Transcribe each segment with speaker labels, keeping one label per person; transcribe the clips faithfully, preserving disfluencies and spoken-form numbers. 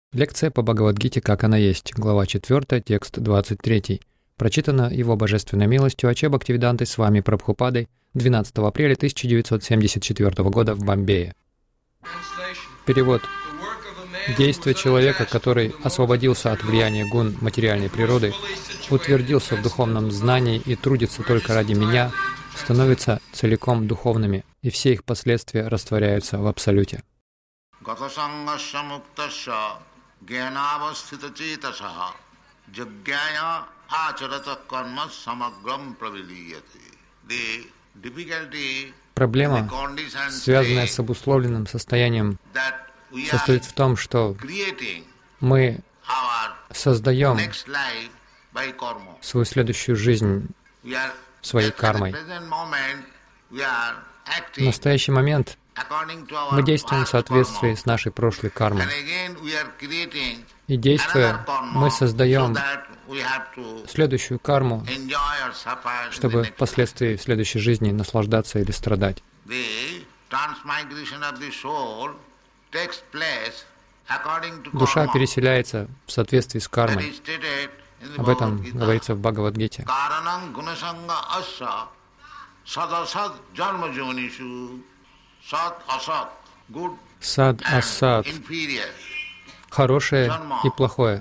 Speaker 1: Лекция по Бхагавад-гите «Как она есть», глава четвёртая, текст двадцать три. Прочитана Его Божественной милостью Аче Бхактивидантой с вами Прабхупадой двенадцатого апреля тысяча девятьсот семьдесят четвёртого года в Бомбее. Перевод. Действие человека, который освободился от влияния гун материальной природы, утвердился в духовном знании и трудится только ради меня, становится целиком духовными, и все их последствия растворяются в Абсолюте. Проблема, связанная с обусловленным состоянием, состоит в том, что мы создаем свою следующую жизнь своей кармой. В настоящий момент мы действуем в соответствии с нашей прошлой кармой. И действуя, мы создаем следующую карму, чтобы впоследствии в следующей жизни наслаждаться или страдать. Душа переселяется в соответствии с кармой. Об этом говорится в Бхагавад-гите. Сад, асад, хорошее и плохое.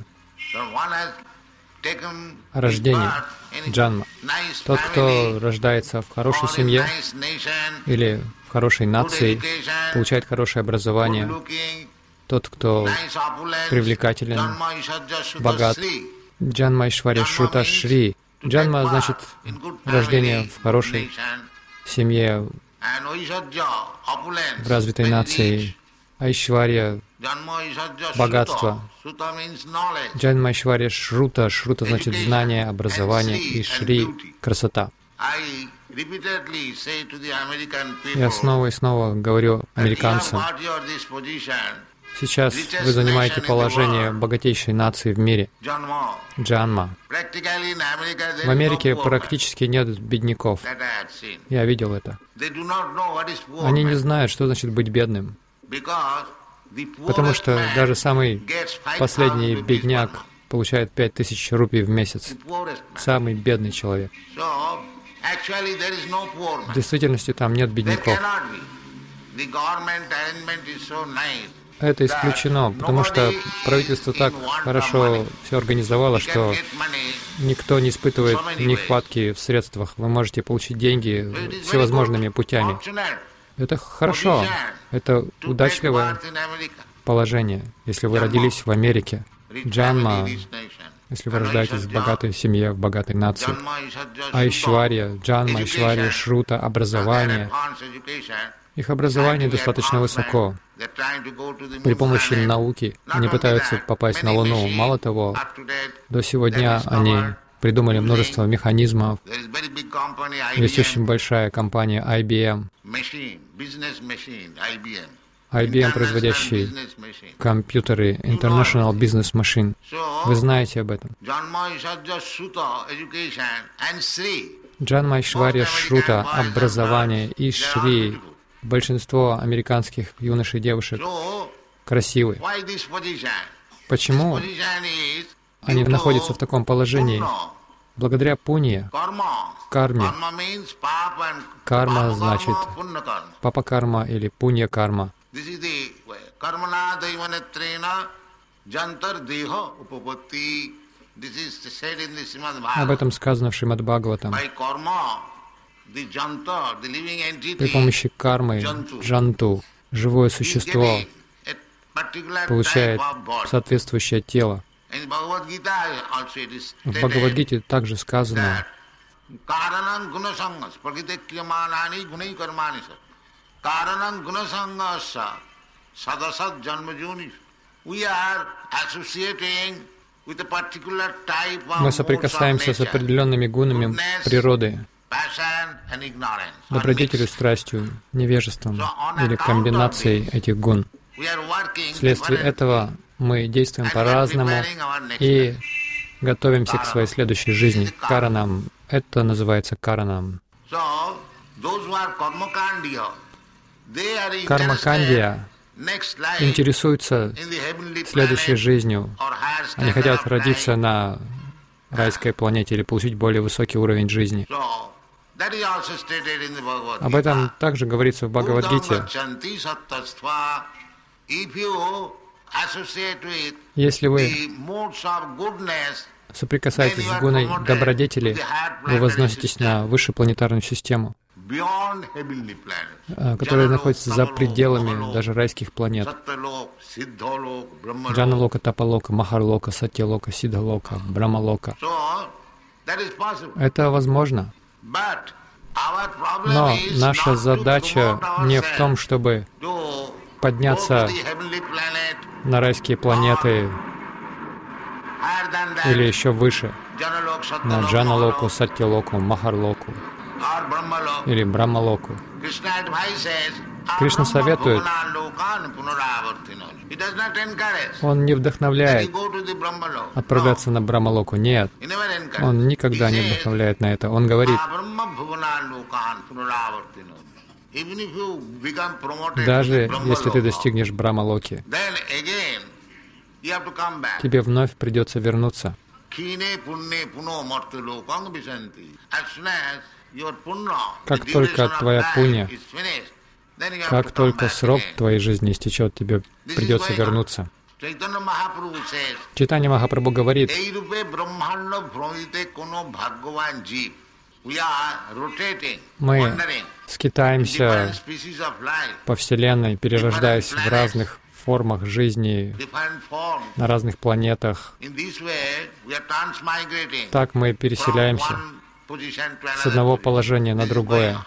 Speaker 1: Рождение, джанма. Тот, кто рождается в хорошей семье или в хорошей нации, получает хорошее образование. Тот, кто привлекателен, богат. Джанма Ишварья Шрута Шри. Джанма значит рождение в хорошей семье, в развитой нации. Айшварья — богатство. Джанма Ишварья Шрута. Шрута значит знание, образование. И Шри — красота. Я снова и снова говорю американцам: сейчас вы занимаете положение богатейшей нации в мире. Джанма. В Америке практически нет бедняков. Я видел это. Они не знают, что значит быть бедным. Потому что даже самый последний бедняк получает пять тысяч рупий в месяц. Самый бедный человек. В действительности там нет бедняков. Это исключено, потому что правительство так хорошо все организовало, что никто не испытывает нехватки в средствах. Вы можете получить деньги всевозможными путями. Это хорошо. Это удачливое положение, если вы родились в Америке. Джанма, если вы рождаетесь в богатой семье, в богатой нации. Айшварья, Джанма, Айшварья, Шрута, образование. Их образование достаточно высоко. При помощи науки они пытаются попасть на Луну. Мало того, до сего дня они придумали множество механизмов. Есть очень большая компания ай би эм. ай би эм, производящий компьютеры International Business Machine. Вы знаете об этом. Джанма Ишварья Шрута, образование, и Шри. Большинство американских юношей и девушек красивы. Почему они находятся в таком положении? Благодаря пунье, карме. Карма значит папа-карма или пунья-карма. Об этом сказано в Шримад-Бхагаватам. При помощи кармы джанту, живое существо, получает соответствующее тело. В Бхагавад-гите также сказано: мы соприкасаемся с определенными гунами природы, добродетелью, страстью, невежеством или комбинацией этих гун. Вследствие этого мы действуем по-разному и готовимся к своей следующей жизни. Каранам. Это называется каранам. Карма-кандия интересуются следующей жизнью. Они хотят родиться на райской планете или получить более высокий уровень жизни. Об этом также говорится в Бхагавад-гите. Если вы соприкасаетесь с гуной добродетели, вы возноситесь на высшую планетарную систему, которая находится за пределами даже райских планет. Джаналока, Тапалока, Махарлока, Сатьялока, Сиддхалока, Брамалока. Это возможно. Но наша задача не в том, чтобы подняться на райские планеты или еще выше, на Джаналоку, Сатьялоку, Махарлоку или Брамалоку. Кришна советует, он не вдохновляет отправляться на Брамалоку. Нет, он никогда не вдохновляет на это. Он говорит, даже если ты достигнешь Брамалоки, тебе вновь придется вернуться. Как только твоя пунья, как только срок твоей жизни истечет, тебе придется вернуться. Чайтанья Махапрабху говорит, мы скитаемся по Вселенной, перерождаясь в разных формах жизни, на разных планетах. Так мы переселяемся с одного положения на другое.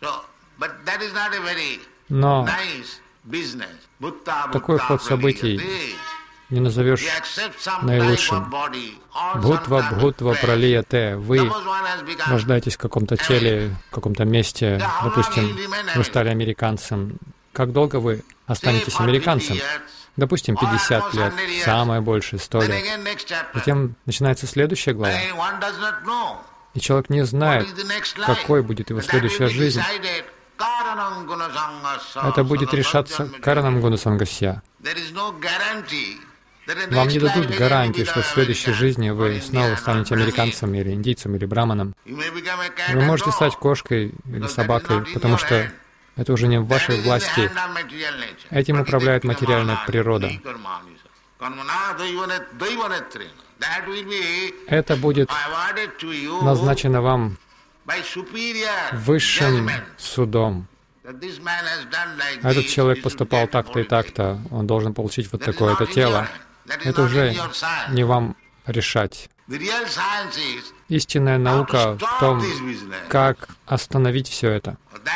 Speaker 1: Но такой ход событий не назовешь наилучшим. Бхутва, бхутва, пралияте. Вы рождаетесь в каком-то теле, в каком-то месте. Допустим, вы стали американцем. Как долго вы останетесь американцем? Допустим, пятьдесят лет, самое большее, сто лет. Затем начинается следующая глава. И человек не знает, какой будет его следующая жизнь. Это будет решаться каранам гунасангасья. Вам не дадут гарантии, что в следующей жизни вы снова станете американцем или индийцем или браманом. Вы можете стать кошкой или собакой, потому что это уже не в вашей власти. Этим управляет материальная природа. Это будет назначено вам высшим судом. Этот человек поступал так-то и так-то, он должен получить вот такое-то тело. Это уже не вам решать. Истинная наука в том, как остановить все это.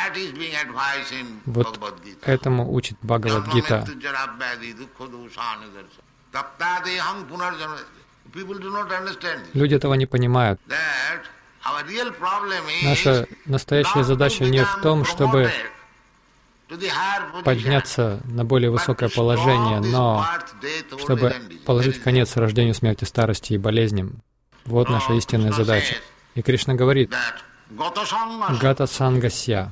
Speaker 1: Вот этому учит Бхагавад-гита. Люди этого не понимают. Наша настоящая задача не в том, чтобы подняться на более высокое положение, но чтобы положить конец рождению, смерти, старости и болезням. Вот наша истинная задача. И Кришна говорит, «Гата сангасья».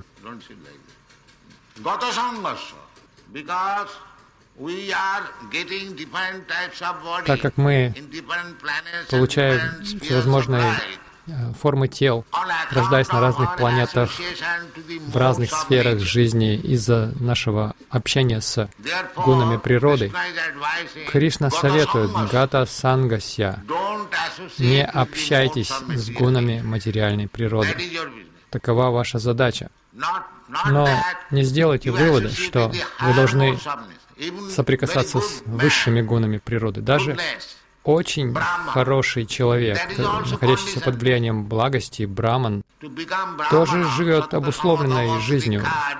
Speaker 1: Так как мы получаем всевозможные формы тел, рождаясь на разных планетах, в разных сферах жизни из-за нашего общения с гунами природы, Кришна советует «Гата сангасья» — не общайтесь с гунами материальной природы. Такова ваша задача. Но не сделайте вывода, что вы должны соприкасаться с высшими гунами природы. Даже очень хороший человек, находящийся под влиянием благости, браман, тоже живет обусловленной жизнью.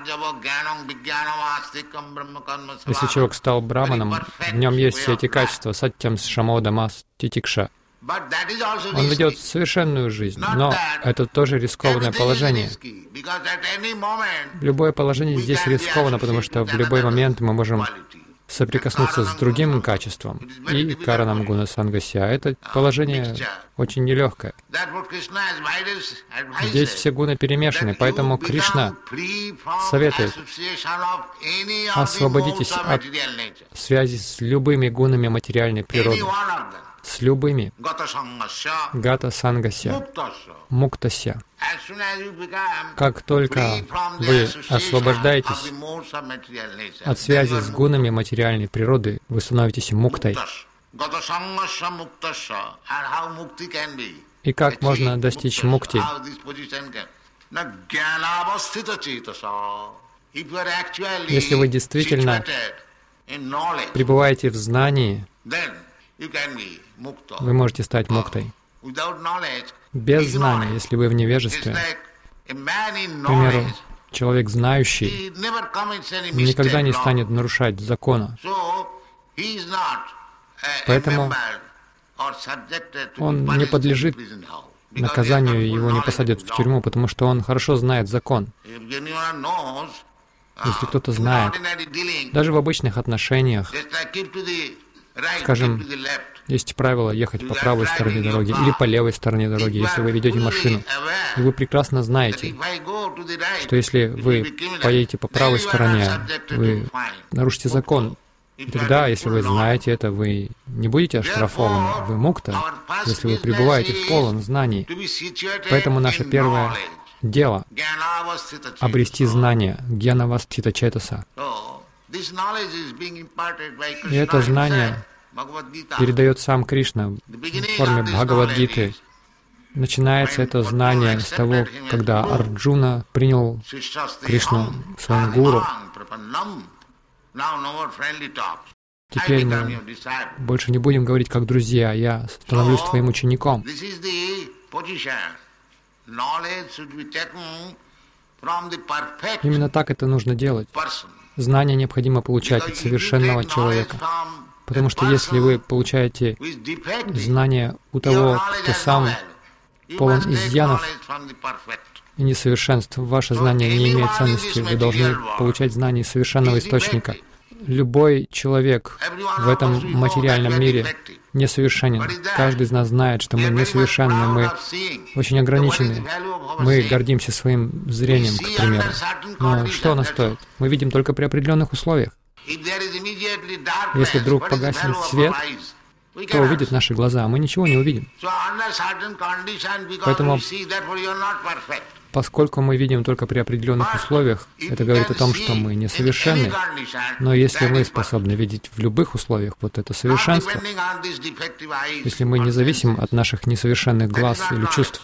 Speaker 1: Если человек стал браманом, в нем есть все эти качества — сатьям, шамодамас, титикша. Он ведет совершенную жизнь, но это тоже рискованное положение. Любое положение здесь рискованно, потому что в любой момент мы можем соприкоснуться с другим качеством и каранам гуна сангасья. Это положение очень нелегкое. Здесь все гуны перемешаны, поэтому Кришна советует: освободитесь от связи с любыми гунами материальной природы, с любыми гата сангасья, муктася. Как только вы освобождаетесь от связи с гунами материальной природы, вы становитесь муктой. И как можно достичь мукти? Если вы действительно пребываете в знании, вы можете стать муктой. Без знания, если вы в невежестве, к примеру, человек знающий никогда не станет нарушать закона. Поэтому он не подлежит наказанию, его не посадят в тюрьму, потому что он хорошо знает закон. Если кто-то знает, даже в обычных отношениях, скажем, есть правило ехать по правой стороне дороги или по левой стороне дороги, если вы ведете машину. И вы прекрасно знаете, что если вы поедете по правой стороне, вы нарушите закон. И тогда, если вы знаете это, вы не будете оштрафованы, вы мукта, если вы пребываете в полном знании. Поэтому наше первое дело — обрести знание, гьянавастхита четаса. И это знание передает сам Кришна в форме Бхагавад-гиты. Начинается это знание с того, когда Арджуна принял Кришну своим гуру. Теперь мы больше не будем говорить как друзья, я становлюсь твоим учеником. Именно так это нужно делать. Знание необходимо получать от совершенного человека. Потому что если вы получаете знание у того, кто сам полон изъянов и несовершенств, ваше знание не имеет ценности, вы должны получать знание совершенного источника. Любой человек в этом материальном мире несовершенен. Каждый из нас знает, что мы несовершенны, мы очень ограничены. Мы гордимся своим зрением, к примеру. Но что оно стоит? Мы видим только при определенных условиях. Если вдруг погаснет свет, то увидят наши глаза, а мы ничего не увидим. Поэтому, поскольку мы видим только при определенных условиях, это говорит о том, что мы несовершенны. Но если мы способны видеть в любых условиях вот это совершенство, если мы не зависим от наших несовершенных глаз или чувств.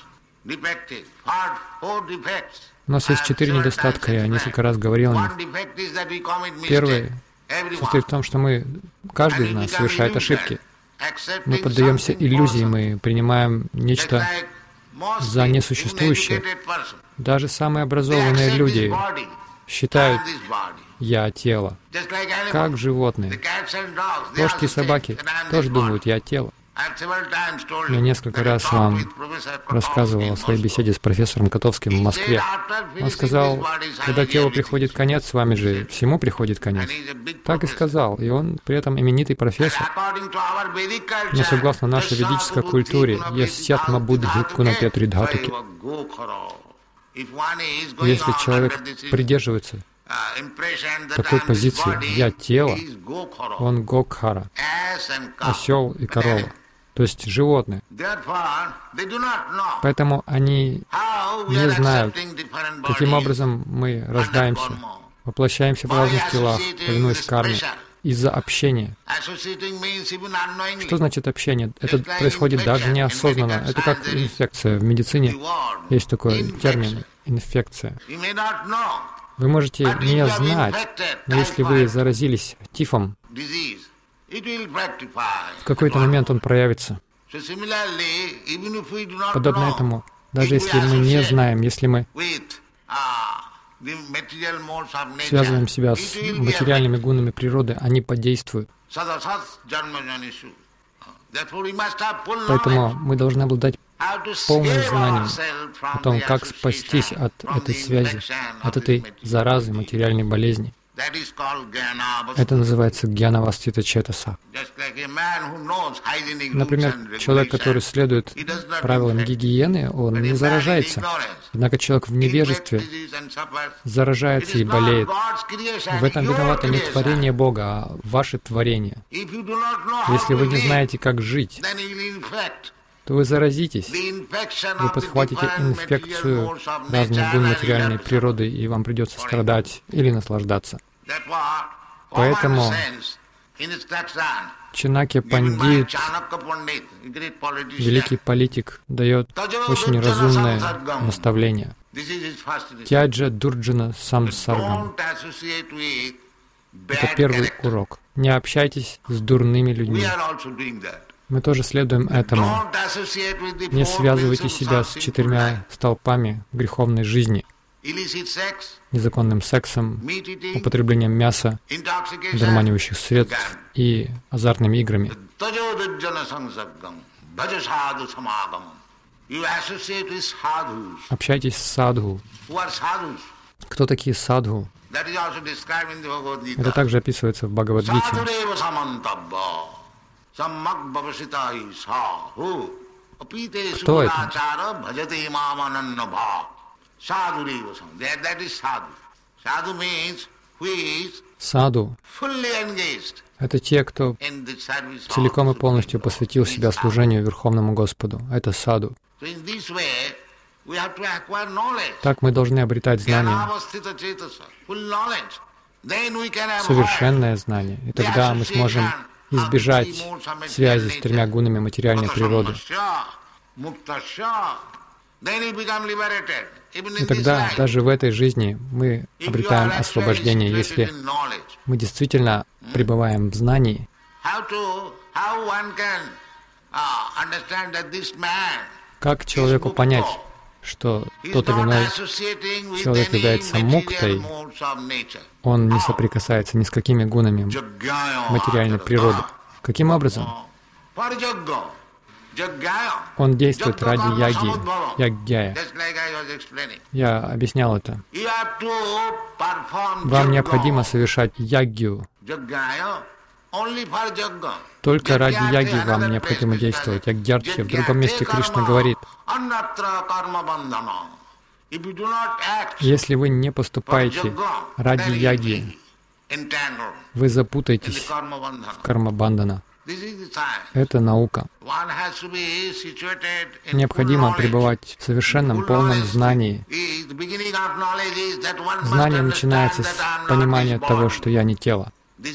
Speaker 1: У нас есть четыре недостатка, я несколько раз говорил о них. Первый состоит в том, что мы, каждый из нас совершает ошибки. Мы поддаемся иллюзии, мы принимаем нечто за несуществующее. Даже самые образованные люди считают «я тело». Как животные. Кошки и собаки тоже думают «я тело». Я несколько раз вам рассказывал о своей беседе с профессором Котовским в Москве. Он сказал, когда телу приходит конец, с вами же всему приходит конец. Так и сказал, и он при этом именитый профессор. Но согласно нашей ведической культуре, ясьятма буддхи кунапетри дхатуки. Если человек придерживается такой позиции «я тело», он гокхара, осел и корова. То есть животные. Поэтому они не знают, каким образом мы рождаемся, воплощаемся в разных телах, повинуясь карме, из-за общения. Что значит общение? Это происходит даже неосознанно. Это как инфекция. В медицине есть такой термин — инфекция. Вы можете не знать, но если вы заразились тифом, в какой-то момент он проявится. Подобно этому, даже если мы не знаем, если мы связываем себя с материальными гунами природы, они подействуют. Поэтому мы должны обладать полным знанием о том, как спастись от этой связи, от этой заразы материальной болезни. Это называется гьянавастита четаса. Например, человек, который следует правилам гигиены, он не заражается. Однако человек в невежестве заражается и болеет. В этом виновато не творение Бога, а ваше творение. Если вы не знаете, как жить, то вы заразитесь, вы подхватите инфекцию разных гун материальной природы, и вам придется страдать или наслаждаться. Поэтому Чанакья Пандит, великий политик, дает очень разумное наставление. Тяджа Дурджана Самсаргам. Это первый урок. Не общайтесь с дурными людьми. Мы тоже следуем этому. Не связывайте себя с четырьмя столпами греховной жизни: незаконным сексом, употреблением мяса, дурманивающих средств и азартными играми. Общайтесь с садху. Кто такие садху? Это также описывается в Бхагавад-гите. Кто это? Саду — это те, кто целиком и полностью посвятил себя служению Верховному Господу. Это саду. Так мы должны обретать знания, совершенное знание, и тогда мы сможем избежать связи с тремя гунами материальной природы. И тогда даже в этой жизни мы обретаем освобождение, если мы действительно пребываем в знании. Как человеку понять, что тот или иной человек является муктой, он не соприкасается ни с какими гунами материальной природы. Каким образом? Он действует ради яги, яггяя. Я объяснял это. Вам необходимо совершать ягью. Только ради яги вам необходимо действовать. Ягьяртхи. В другом месте Кришна говорит: если вы не поступаете ради яги, вы запутаетесь в карма-бандхана. Это наука. Необходимо пребывать в совершенном, полном знании. Знание начинается с понимания того, что я не тело.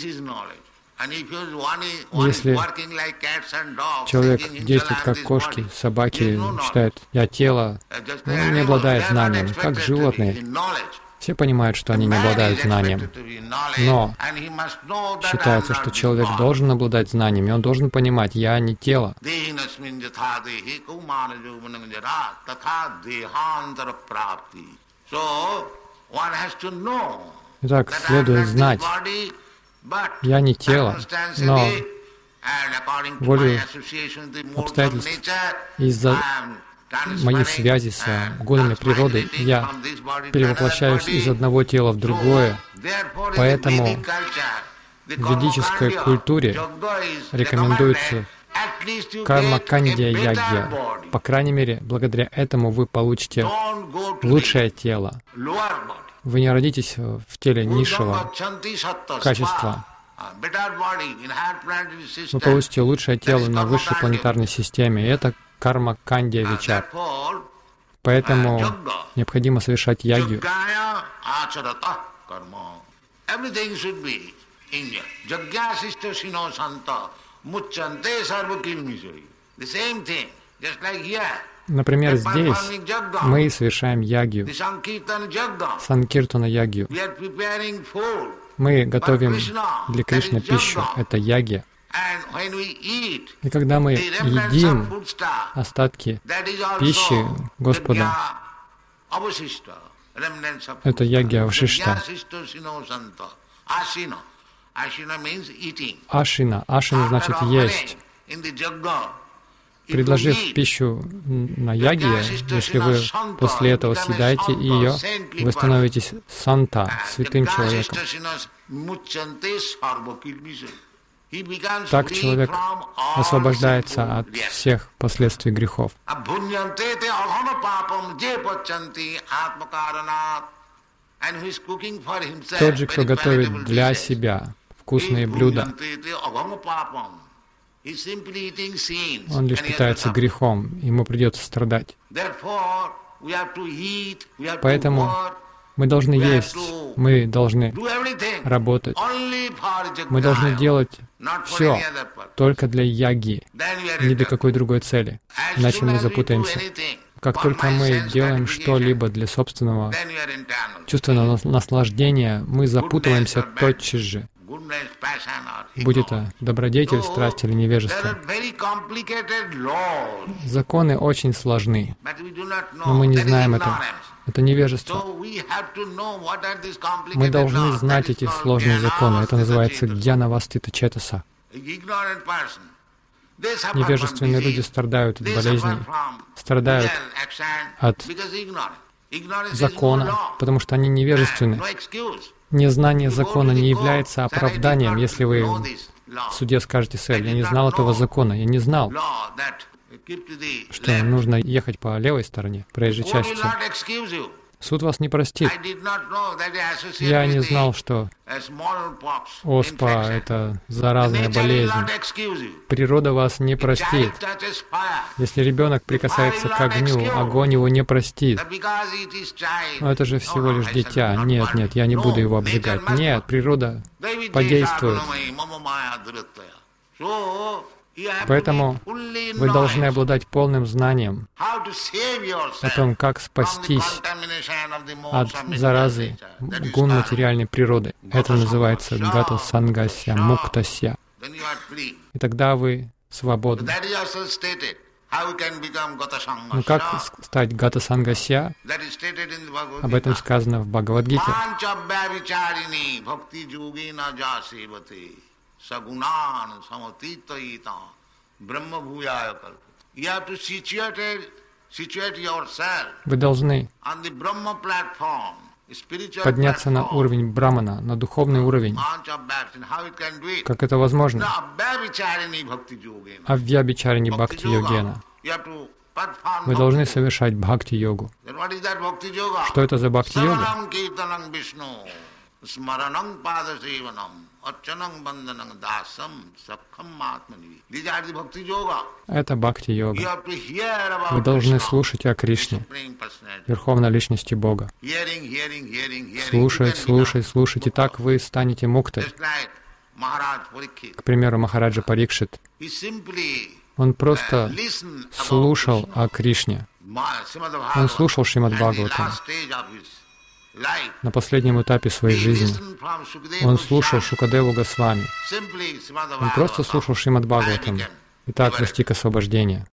Speaker 1: Если человек действует как кошки, собаки, считает, я тело, он не обладает знанием, как животные. Все понимают, что они не обладают знанием. Но считается, что человек должен обладать знанием, и он должен понимать, я не тело. Итак, следует знать, я не тело, но волею обстоятельств из-за моей связи с гунами природы я перевоплощаюсь из одного тела в другое. Поэтому в ведической культуре рекомендуется карма-кандья ягья. По крайней мере, благодаря этому вы получите лучшее тело. Вы не родитесь в теле низшего качества. Вы получите лучшее тело на высшей планетарной системе. И это карма-кандья вичар. Поэтому необходимо совершать ягью. Например, здесь мы совершаем ягью, санкиртана ягью. Мы готовим для Кришны пищу, это ягья. И когда мы едим остатки пищи Господа, это ягья авшишта. Ашина. Ашина значит есть. Предложив пищу на ягье, если вы после этого съедаете ее, вы становитесь санта, святым человеком. Так человек освобождается от всех последствий грехов. Тот же, кто готовит для себя вкусные блюда, он лишь питается грехом, ему придется страдать. Поэтому мы должны есть, мы должны работать, мы должны делать все только для яги, ни для какой другой цели, иначе мы запутаемся. Как только мы делаем что-либо для собственного чувственного наслаждения, мы запутываемся тотчас же. Будь это добродетель, страсть или невежество. Законы очень сложны, но мы не знаем это. Это невежество. Мы должны знать эти сложные законы. Это называется гьяна-вастита четаса. Невежественные люди страдают от болезней, страдают от закона, потому что они невежественны. Незнание закона не является оправданием, если вы в суде скажете: «Сэр, я не знал этого закона, я не знал, что нужно ехать по левой стороне проезжей части». Суд вас не простит. Я не знал, что оспа — это заразная болезнь. Природа вас не простит. Если ребенок прикасается к огню, огонь его не простит. Но это же всего лишь дитя. Нет, нет, я не буду его обжигать. Нет, природа подействует. Поэтому вы должны обладать полным знанием о том, как спастись от заразы гун материальной природы. Это называется гата сангасья муктасья. И тогда вы свободны. Ну как стать гата сангасья? Об этом сказано в Бхагавад-гите. Вы должны подняться на уровень брамана, на духовный уровень. Как это возможно? Авьябичарини бхакти-йогена. Вы должны совершать бхакти-йогу. Что это за бхакти-йога? Это бхакти-йога. Вы должны слушать о Кришне, Верховной Личности Бога. Слушать, слушать, слушать, и так вы станете муктой. К примеру, Махараджа Парикшит. Он просто слушал о Кришне. Он слушал Шримад Бхагаватам. На последнем этапе своей жизни он слушал Шукадеву Госвами. Он просто слушал Шримад Бхагаватам и так достиг освобождения.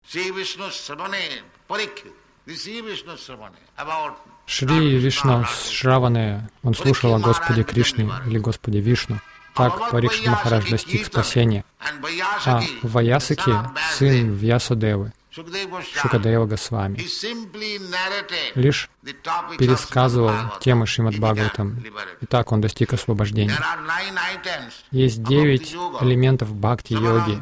Speaker 1: Шри Вишну Шраване, он слушал о Господе Кришне или Господе Вишну. Так Парикшит Махарадж достиг спасения. А Ваясаки, сын Вьясадевы, Шукадева Госвами, лишь пересказывал темы Шримад Бхагаватам, и так он достиг освобождения. Есть девять элементов бхакти-йоги.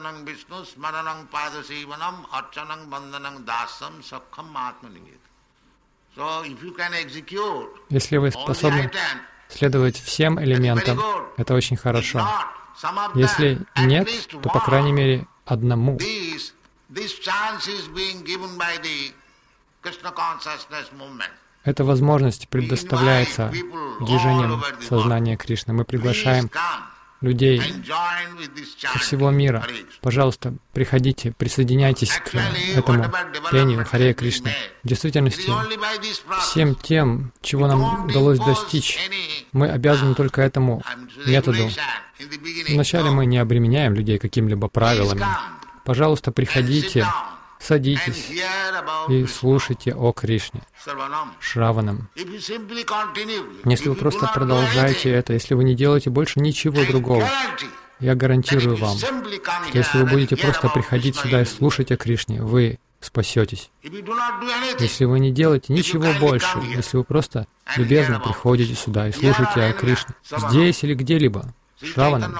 Speaker 1: Если вы способны следовать всем элементам, это очень хорошо. Если нет, то, по крайней мере, одному. Эта возможность предоставляется движением сознания Кришны. Мы приглашаем людей со всего мира. Пожалуйста, приходите, присоединяйтесь к этому пению Харе Кришны. В действительности, всем тем, чего нам удалось достичь, мы обязаны только этому методу. Вначале мы не обременяем людей какими-либо правилами. Пожалуйста, приходите, садитесь и слушайте о Кришне, Шраванам. Если вы просто продолжаете это, если вы не делаете больше ничего другого, я гарантирую вам, что если вы будете просто приходить сюда и слушать о Кришне, вы спасетесь. Если вы не делаете ничего больше, если вы просто любезно приходите сюда и слушаете о Кришне, здесь или где-либо, Шраванам,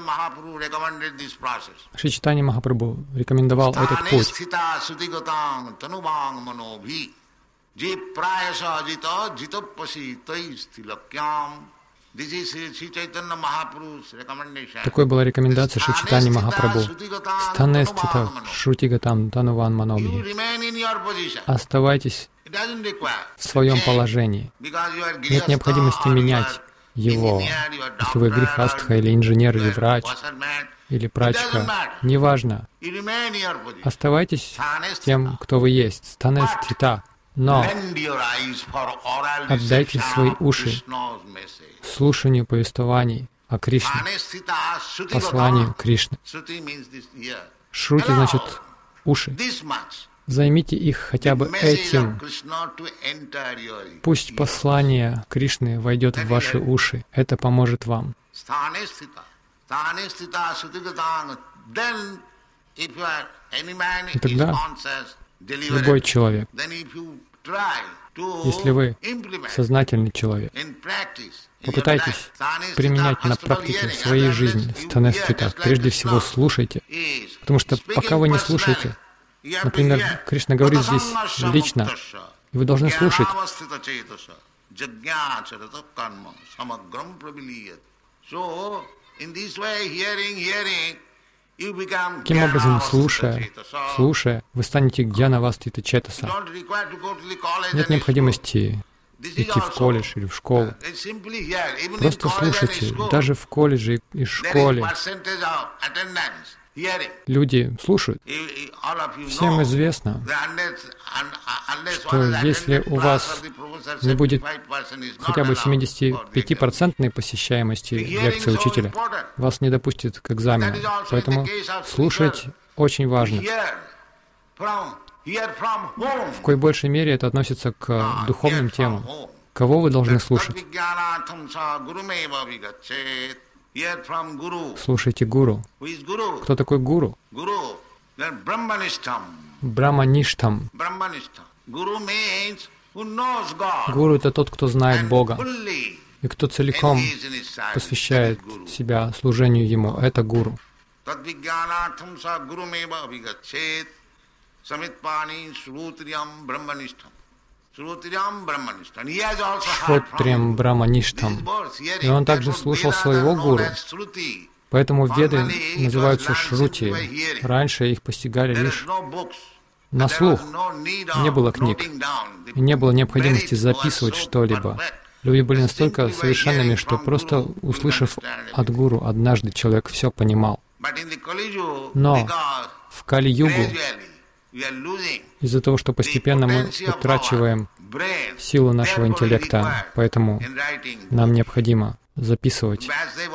Speaker 1: Шри Чайтанья Махапрабху рекомендовал этот путь. Такой была рекомендация Шри Чайтаньи Махапрабху. Стане стита шрутигатам тануван манобхи. Оставайтесь в своем положении. Нет необходимости менять его. Если вы грихастха, или инженер, или врач, или прачка, неважно. Оставайтесь тем, кто вы есть. Стане стита. Но отдайте свои уши слушанию повествований о Кришне, посланию Кришны. Шрути значит уши. Займите их хотя бы этим. Пусть послание Кришны войдет в ваши уши. Это поможет вам. И тогда любой человек, если вы сознательный человек, попытайтесь применять на практике в своей жизни станестита. Прежде всего слушайте, потому что пока вы не слушаете, например, Кришна говорит здесь лично, и вы должны слушать. Таким образом, слушая, слушая, вы станете гьяна-вастита четаса. Нет необходимости идти в колледж или в школу. Просто слушайте. Даже в колледже и школе люди слушают. Всем известно, что если у вас не будет хотя бы семидесятипятипроцентной посещаемости лекции учителя, вас не допустят к экзамену. Поэтому слушать очень важно. В кой большей мере это относится к духовным темам. Кого вы должны слушать? Слушайте гуру. Кто такой гуру? Брахмаништхам. Гуру — это тот, кто знает Бога, и кто целиком посвящает себя служению Ему. Это гуру. Шротриям Брахмаништхам. И он также слушал своего гуру. Поэтому веды называются шрути. Раньше их постигали лишь на слух. Не было книг. И не было необходимости записывать что-либо. Люди были настолько совершенными, что просто услышав от гуру, однажды человек все понимал. Но в Кали-югу, из-за того, что постепенно мы утрачиваем силу нашего интеллекта, поэтому нам необходимо записывать.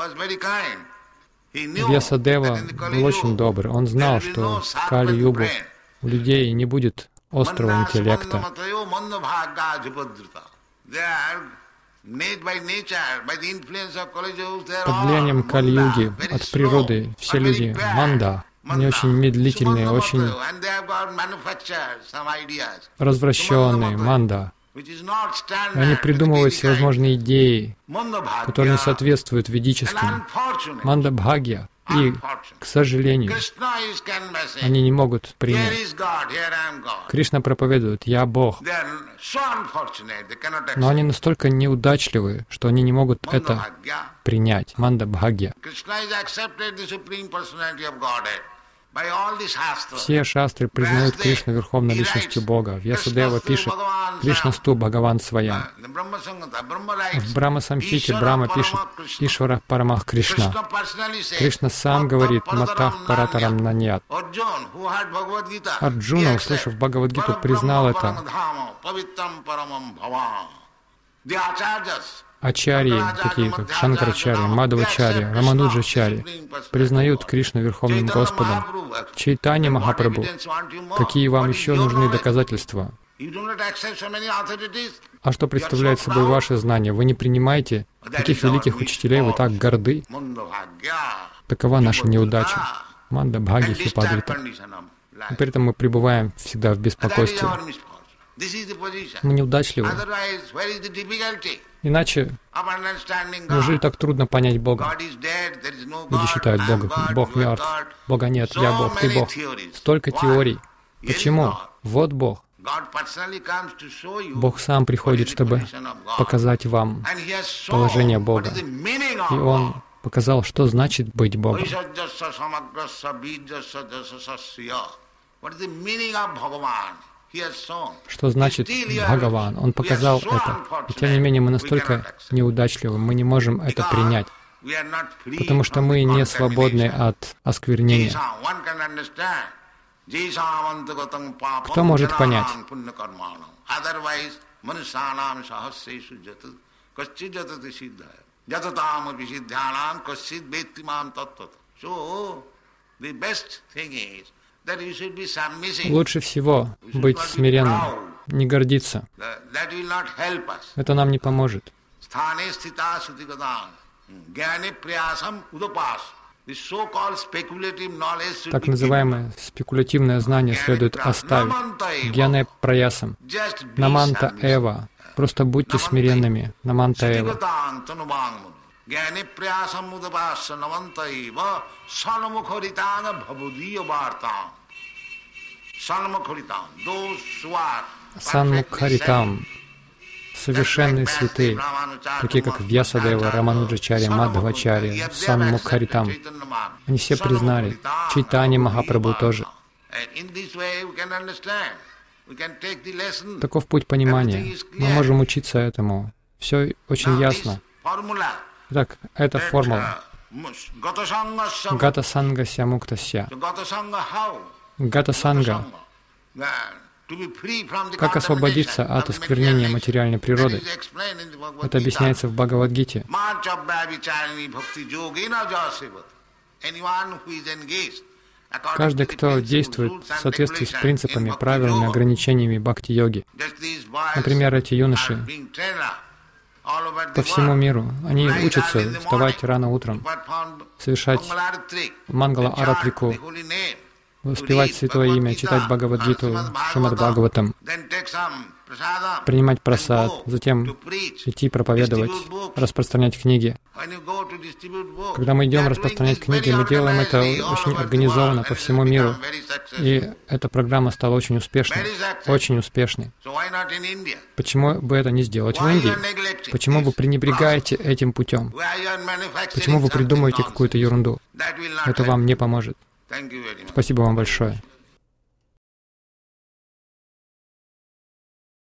Speaker 1: Вьясадева был очень добрый. Он знал, что в Кали-югу у людей не будет острого интеллекта. Под влиянием Кали-юги, от природы, все люди манда. Они очень медлительные, очень развращенные, манда. Они придумывают всевозможные идеи, которые не соответствуют ведическим. Манда Бхагья. И, к сожалению, они не могут принять. Кришна проповедует: «Я Бог». Но они настолько неудачливы, что они не могут это принять. Манда Бхагья. Все шастры признают Кришну верховной личностью Бога. Вьясадева пишет «Кришнасту Бхагаван Сваям». В Брахма-самхите Брахма пишет «Ишвара Парамах Кришна». Кришна сам говорит «Матах Паратарам Наньят». Арджуна, услышав Бхагавад-гиту, признал это. Ачарьи, такие как Шанкарачарья, Мадхавачарья, Рамануджачарья, признают Кришну Верховным Господом. Чайтанья Махапрабху, какие вам еще нужны доказательства? А что представляет собой ваше знание? Вы не принимаете таких великих учителей, вы так горды. Такова наша неудача. Манда Бхаги Хипадрита. И при этом мы пребываем всегда в беспокойстве. Мы неудачливы. Иначе неужели так трудно понять Бога? Люди считают, Бога, Бог мертв, Бога нет, я Бог, ты Бог. Столько теорий. Почему? Вот Бог. Бог сам приходит, чтобы показать вам положение Бога. И Он показал, что значит быть Богом. Что значит Бхагаван? Он показал это. И тем не менее мы настолько неудачливы, мы не можем это принять, потому что мы не свободны от осквернения. Кто может понять? Лучше всего быть смиренным, не гордиться. Это нам не поможет. Так называемое спекулятивное знание следует оставить. Гьяне праясам. Наманта эва. Просто будьте смиренными. Наманта эва. Санмукхаритам. Совершенные святые, такие как Вьясадева, Рамануджачарья, Мадхвачарья, Санмукхаритам. Они все признали. Чайтанья Махапрабху тоже. Таков путь понимания. Мы можем учиться этому. Все очень ясно. Итак, это формула. Гата сангася муктася. Гата санга. Как освободиться от осквернения материальной природы? Это объясняется в Бхагавад-гите. Каждый, кто действует в соответствии с принципами, правилами, ограничениями бхакти-йоги. Например, эти юноши по всему миру, они учатся вставать рано утром, совершать мангала-аратрику, воспевать Святое Имя, читать Бхагавад-гиту, Шримад Бхагаватам, принимать прасад, затем идти проповедовать, распространять книги. Когда мы идем распространять книги, мы делаем это очень организованно по всему миру. И эта программа стала очень успешной, очень успешной. Почему бы это не сделать в Индии? Почему вы пренебрегаете этим путем? Почему вы придумываете какую-то ерунду? Это вам не поможет. Спасибо вам большое.